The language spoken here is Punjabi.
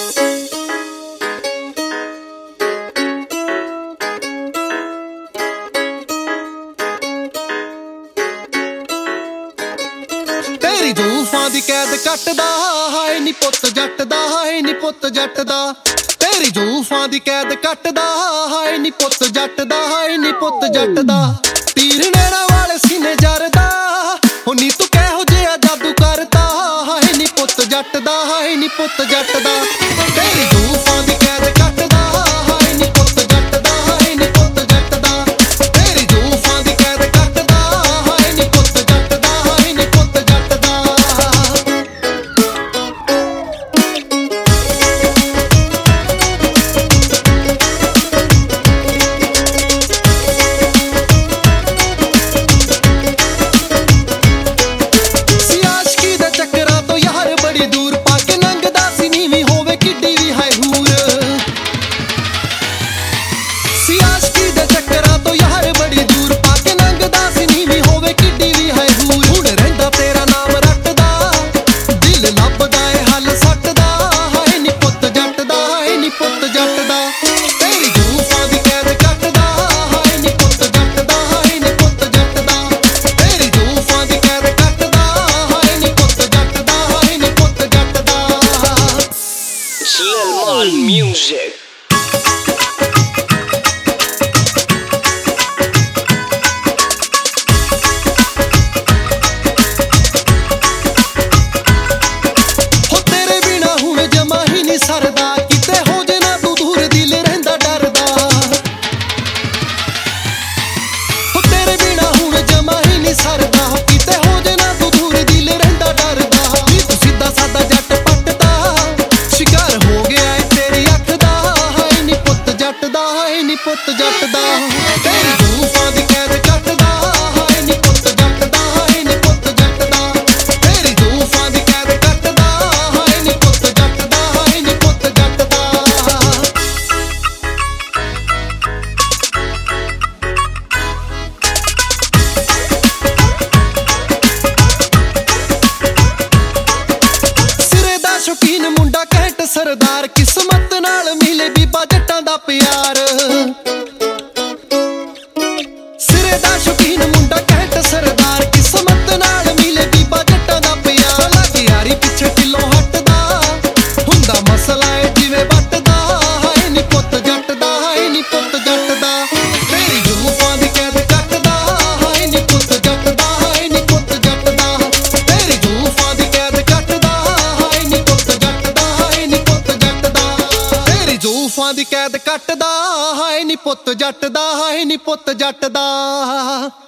ਤੇਰੀ ਜ਼ੁਲਫਾਂ ਦੀ ਕੈਦ ਕੱਟਦਾ ਹਾਏ ਨੀ ਪੁੱਤ ਜੱਟ ਦਾ, ਹਾਏ ਨੀ ਪੁੱਤ ਜੱਟ ਦਾ। ਤੇਰੀ ਜ਼ੁਲਫਾਂ ਦੀ ਕੈਦ ਕੱਟਦਾ ਹਾਏ ਨੀ ਪੁੱਤ ਜੱਟ ਦਾ, ਹਾਏ ਨੀ ਪੁੱਤ ਜੱਟ ਦਾ। ਤੀਰ ਨੈਣਾ ਵਾਲੇ ਸੀਨੇ ਜਰਦਾ ਹੋ ਨੀ ਤੂੰ ਕਿਹੋ ਜਿਹਾ ਜਾਦੂ ਕਰਦਾ ਹਾਏ ਨੀ ਪੁੱਤ ਜੱਟ ਦਾ, ਹਾਏ ਨੀ ਪੁੱਤ ਜੱਟ ਦਾ। ਤੇਰੀ ਜ਼ੁਲਫਾਂ ਦੀ ਕੈਦ ਕੱਟਦਾ ਹਾਏ ਨੀ ਪੁੱਤ ਜੱਟ ਦਾ, ਹਾਏ ਨੀ ਪੁੱਤ ਜੱਟ ਦਾ। ਤੇਰੀ ਜ਼ੁਲਫਾਂ ਦੀ ਕੈਦ ਕੱਟਦਾ ਹਾਏ ਨੀ ਪੁੱਤ ਜੱਟ ਦਾ, ਹਾਏ ਨੀ ਪੁੱਤ ਜੱਟ ਦਾ। Music. ਪੁੱਤ ਜੱਟ ਦਾ ਤੇਰੀ ਜ਼ੁਲਫਾਂ ਦੀ ਕੈਦ ਕੱਟਦਾ ਹਾਏ ਨੀ ਪੁੱਤ ਜੱਟ ਦਾ, ਹਾਏ ਨੀ ਪੁੱਤ ਜੱਟ ਦਾ। ਤੇਰੀ ਜ਼ੁਲਫਾਂ ਦੀ ਕੈਦ ਕੱਟਦਾ ਹਾਏ ਨੀ ਪੁੱਤ ਜੱਟ ਦਾ, ਹਾਏ ਨੀ ਪੁੱਤ ਜੱਟ ਦਾ। ਸਿਰੇ ਦਾ ਸ਼ੌਕੀਨ ਮੁੰਡਾ ਕਹਿਟ ਸਰਦਾਰ, ਕਿਸਮਤ ਨਾਲ ਮਿਲੇ ਬੀਬਾ ਜੱਟਾਂ ਦਾ ਪਿਆਰ। ਸਿਰੇ ਦਾ ਸ਼ੌਕੀਨ ਮੁੰਡਾ ਕਹਿਟ ਸਰਦਾਰ, ਕਿਸਮਤ ਨਾਲ ਮਿਲੇ ਬੀਬਾ ਜੱਟਾਂ ਦਾ ਪਿਆਰ। ਲੱਗ ਯਾਰੀ ਪਿੱਛੇ ਕਿਲੋ ਹੱਟਦਾ ਹੁੰਦਾ ਮਸਲਾ ਏ ਜਿਵੇਂ ਵੱਟਦਾ ਹਾਏ ਨੀ ਪੁੱਤ ਜੱਟ ਦਾ, ਹਾਏ ਨੀ ਪੁੱਤ ਜੱਟ ਦਾ। ਤੇਰੀ ਜ਼ੁਲਫਾਂ ਦੀ ਕੈਦ ਕੱਟਦਾ ਹਾਏ ਨੀ ਪੁੱਤ ਜੱਟ ਦਾ, ਹਾਏ ਨੀ ਪੁੱਤ ਜੱਟ ਦਾ। ਤੇਰੀ ਜ਼ੁਲਫਾਂ ਦੀ ਕੈਦ ਕੱਟਦਾ ਹਾਏ ਨੀ ਪੁੱਤ ਜੱਟ ਦਾ, ਹਾਏ ਨੀ ਪੁੱਤ ਜੱਟ ਦਾ। ਤੇਰੀ ਜ਼ੁਲਫਾਂ ਦੀ ਕੈਦ ਕੱਟਦਾ ਹਾਏ ਨੀ ਪੁੱਤ ਜੱਟ ਦਾ, ਹਾਏ ਨੀ ਪੁੱਤ ਜੱਟ ਦਾ।